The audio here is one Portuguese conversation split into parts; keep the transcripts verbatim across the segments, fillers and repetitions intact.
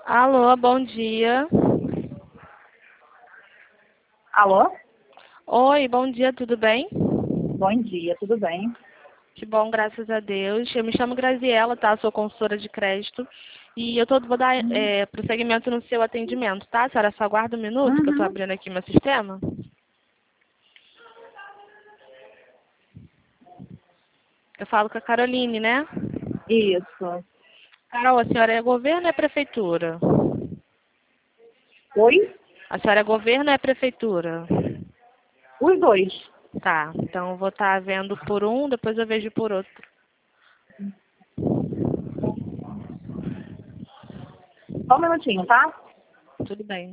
Alô, bom dia. Alô? Oi, bom dia, tudo bem? Bom dia, tudo bem? Que bom, graças a Deus. Eu me chamo Graziela, tá? Sou consultora de crédito. E eu tô, vou dar é, prosseguimento no seu atendimento, tá? A senhora só aguarda um minuto que eu tô Uhum. abrindo aqui meu sistema. Eu falo com a Caroline, né? Isso. Carol, a senhora é governo ou é prefeitura? Oi? A senhora é governo ou é prefeitura? Os dois. Tá, então eu vou estar vendo por um, depois eu vejo por outro. Só um minutinho, tá? Tudo bem.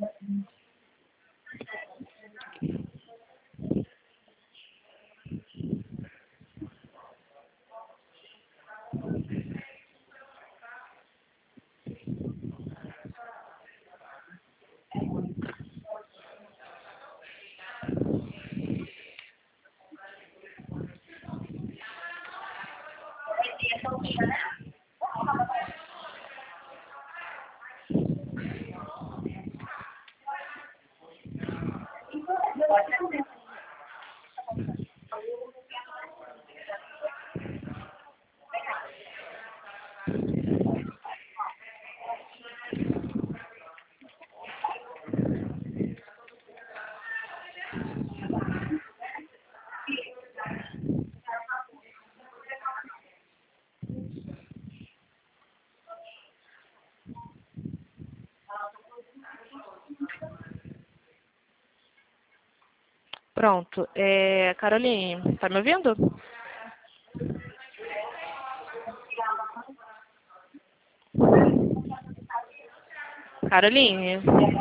Pronto. É, Caroline, tá me ouvindo? Caroline?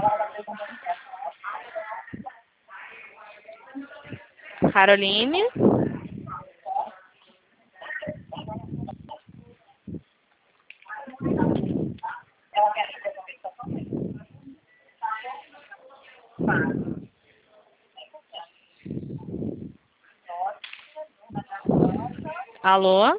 Caroline? Alô?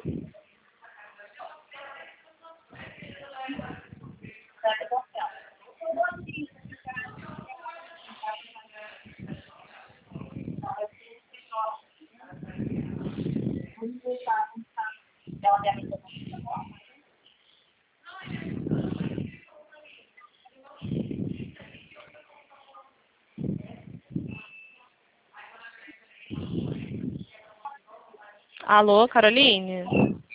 Alô, Caroline?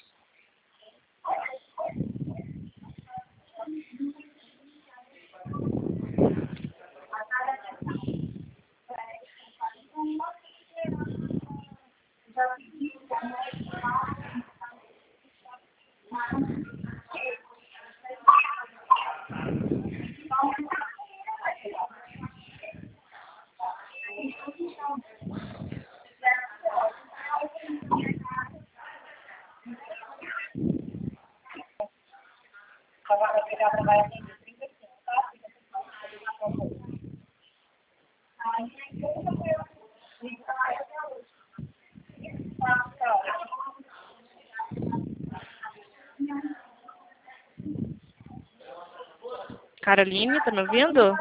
Caroline, tá me ouvindo?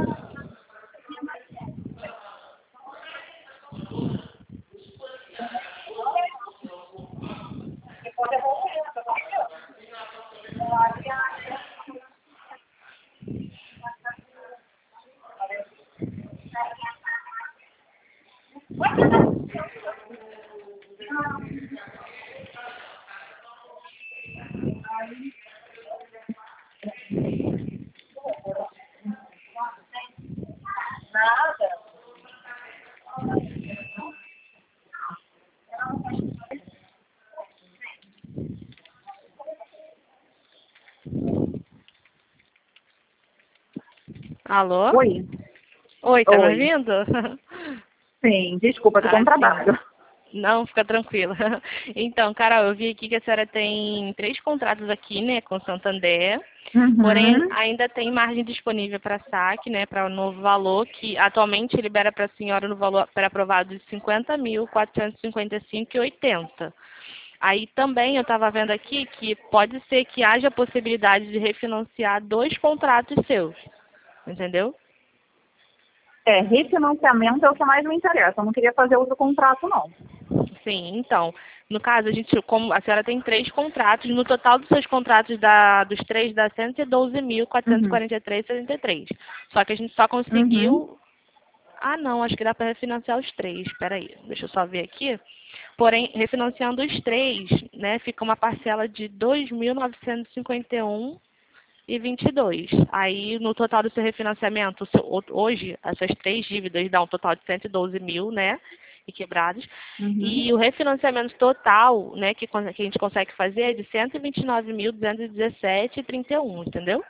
Alô? Oi? Oi, tá me Oi. ouvindo? Sim, desculpa, eu tô Ah, no sim. trabalho. Não, fica tranquila. Então, Carol, eu vi aqui que a senhora tem três contratos aqui, né, com Santander. Porém, Uhum. ainda tem margem disponível para saque, né, para o novo valor, que atualmente libera para a senhora no valor pré-aprovado de cinquenta mil, quatrocentos e cinquenta e cinco reais e oitenta centavos. Aí também eu estava vendo aqui que pode ser que haja a possibilidade de refinanciar dois contratos seus, entendeu? É, refinanciamento é o que mais me interessa. Eu não queria fazer outro contrato, não. Sim, então, no caso, a gente, como a senhora tem três contratos, no total dos seus contratos da, dos três dá cento e doze mil, quatrocentos e Uhum. quarenta e três vírgula setenta e três. Só que a gente só conseguiu. Uhum. Ah, não, acho que dá para refinanciar os três. Espera aí, deixa eu só ver aqui. Porém, refinanciando os três, né, fica uma parcela de dois mil novecentos e cinquenta e um e vinte e dois. Aí, no total do seu refinanciamento, o seu- hoje, essas três dívidas dão um total de cento e doze mil, né, e quebrados. Uhum. E o refinanciamento total, né, que, con- que a gente consegue fazer é de cento e vinte e nove mil, duzentos e dezessete vírgula trinta e um, entendeu?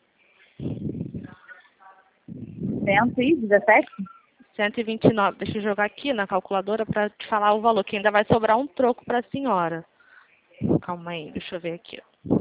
cento e dezessete? cento e vinte e nove. Deixa eu jogar aqui na calculadora para te falar o valor, que ainda vai sobrar um troco para a senhora. Calma aí, deixa eu ver aqui.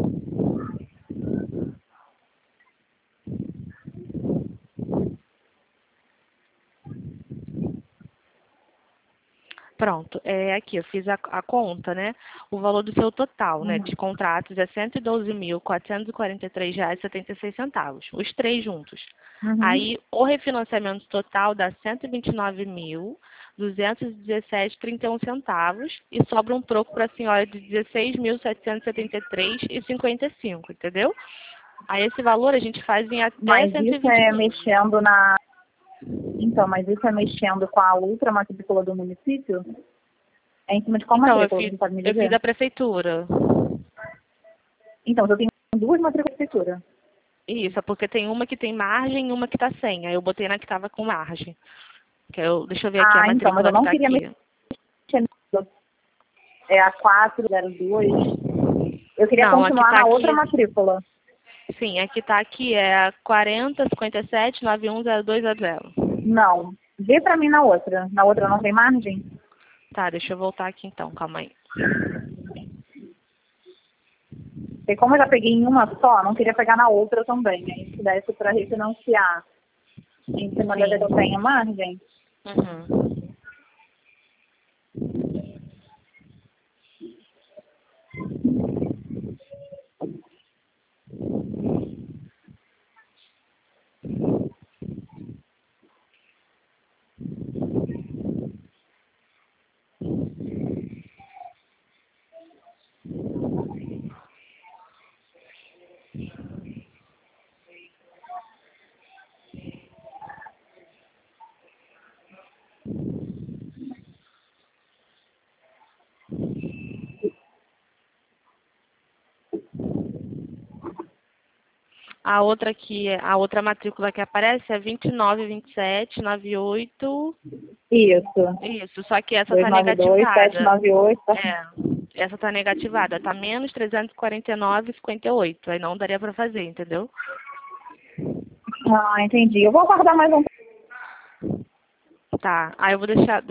Pronto, é aqui, eu fiz a, a conta, né? O valor do seu total, né, Uhum. de contratos é cento e doze mil, quatrocentos e quarenta e três reais e setenta e seis centavos, os três juntos. Uhum. Aí, o refinanciamento total dá cento e vinte e nove mil, duzentos e dezessete vírgula trinta e um centavos e sobra um troco para a senhora de dezesseis mil, setecentos e setenta e três reais e cinquenta e cinco, entendeu? Aí, esse valor a gente faz em até Mas cento e isso vinte é vezes. mexendo na. Então, mas isso é mexendo com a outra matrícula do município? É em cima de qual Então, eu matrícula? fiz, Você pode me eu fiz dizer? da prefeitura. Então, eu tenho duas matrículas de prefeitura. Isso, é porque tem uma que tem margem e uma que tá sem. Aí eu botei na que tava com margem. Que eu, deixa eu ver aqui a Ah, então, mas eu matrícula que não tá queria aqui. mexer nisso. É a quatro zero dois. Eu queria Não, a que continuar tá na outra aqui, matrícula. sim, a que tá aqui é a quarenta, cinquenta e sete, noventa e um, zero dois zero zero. Não. Vê pra mim na outra. Na outra não tem margem? Tá, deixa eu voltar aqui então, calma aí. Porque como eu já peguei em uma só, não queria pegar na outra também. Aí se desse pra refinanciar em cima da que eu tenho Sim. margem. Uhum. A outra aqui, é- a outra matrícula que aparece é vinte e nove, vinte e sete, noventa e oito. Isso. Isso, só que essa dois tá nove dois, sete negativada. nove oito. É, essa tá negativada, tá menos trezentos e quarenta e nove vírgula cinquenta e oito. Aí não daria pra fazer, entendeu? Ah, entendi. Eu vou aguardar mais um. Tá, aí eu vou deixar,